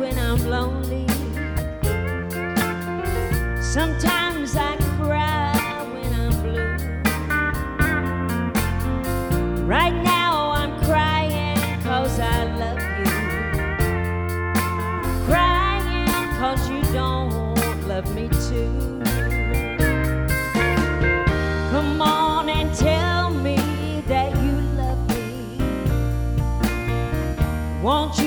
when I'm lonely. Sometimes I cry when I'm blue. Right now I'm crying 'cause I love you. Crying 'cause you don't love me too. Come on and tell me that you love me. Won't you